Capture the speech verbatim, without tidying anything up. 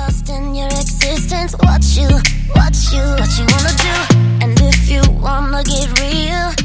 lost in your existence. What you, what you, what you wanna do? And if you wanna get real,